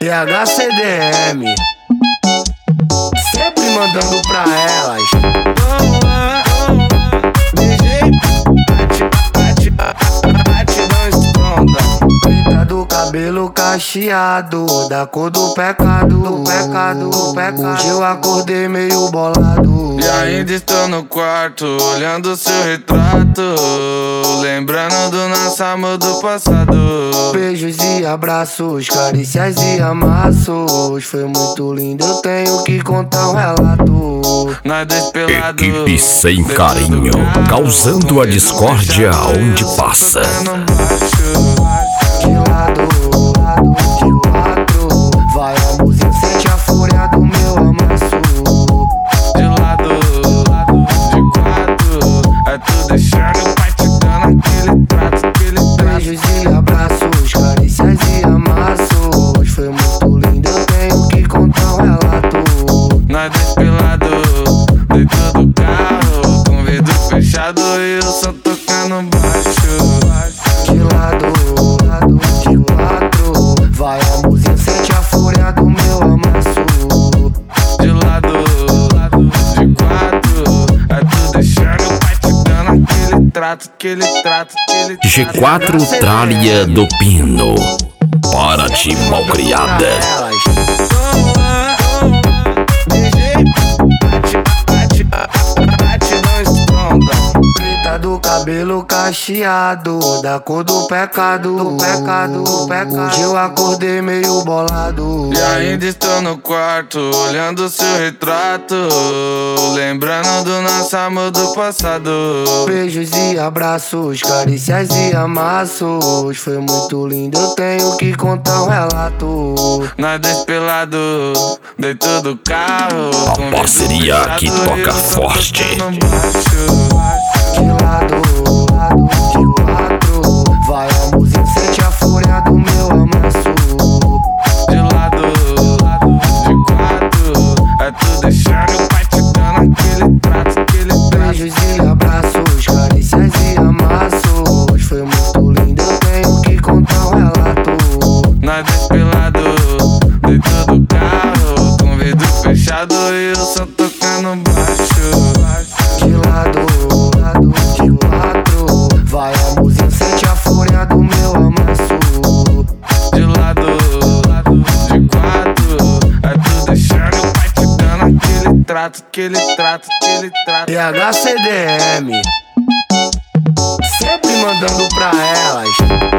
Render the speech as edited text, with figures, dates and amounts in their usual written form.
THCDM, sempre mandando pra elas. Preta do cabelo cacheado, da cor do pecado, do pecado, do pecado. Hoje eu acordei meio bolado e ainda estou no quarto, olhando seu retrato, lembrando do nosso amor do passado. Beijos e abraços, carícias e amassos. Foi muito lindo, eu tenho que contar um relato. Nós dois pelados, equipe sem carinho, causando a discórdia onde passa. De lado, de quatro, vai a música, sente a fúria do meu amasso. De lado, de quatro, é tu deixando o pai te dando aquele trato, aquele trato. Beijos e abraços, carícias e amassos. Foi muito lindo, eu tenho que contar um relato. Nós dois pelados, dentro do carro, com vidro fechado e eu só tocando baixo. De lado, de quatro, vai a música, sente a fúria do meu amasso. De lado, de quatro, é tu deixando o pai te dando aquele trato, aquele trato, aquele trato. G4 Trália do Pino, para de malcriada. Preta do cabelo cacheado, da cor do pecado, do pecado, do pecado. Hoje eu acordei meio bolado e ainda estou no quarto, olhando seu retrato, lembrando do nosso amor do passado. Beijos e abraços, carícias e amassos. Foi muito lindo, eu tenho que contar um relato. Nós dois pelados, dentro do carro, a parceria que toca forte. De lado, de quatro, vai a música, sente a fúria do meu amasso. De lado, de quatro, é tu deixando o pai te dando aquele trato, aquele trato. Beijos e abraços, carícias e amassos. Foi muito lindo, eu tenho que contar um relato. Nós dois pelados, dentro do carro, com vidro fechado e eu só tocando baixo. De lado, de quatro, vai a música, sente a fúria do meu amasso. De lado, de quatro, é tu deixando o pai te dando aquele trato, aquele trato, aquele trato. THCDM, sempre mandando pra elas.